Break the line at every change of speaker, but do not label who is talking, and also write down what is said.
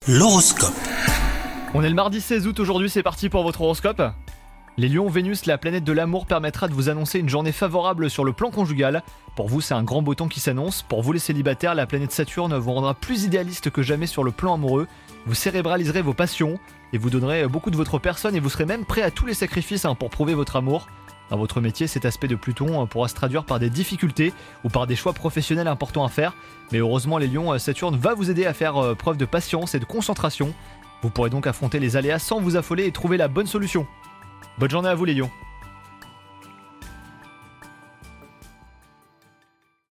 L'horoscope.
On est le mardi 16 août aujourd'hui, c'est parti pour votre horoscope. Les lions, Vénus, la planète de l'amour, permettra de vous annoncer une journée favorable sur le plan conjugal. Pour vous, c'est un grand beau temps qui s'annonce. Pour vous les célibataires, la planète Saturne vous rendra plus idéaliste que jamais sur le plan amoureux. Vous cérébraliserez vos passions et vous donnerez beaucoup de votre personne et vous serez même prêt à tous les sacrifices pour prouver votre amour. Dans votre métier, cet aspect de Pluton pourra se traduire par des difficultés ou par des choix professionnels importants à faire. Mais heureusement les lions, Saturne va vous aider à faire preuve de patience et de concentration. Vous pourrez donc affronter les aléas sans vous affoler et trouver la bonne solution. Bonne journée à vous les lions.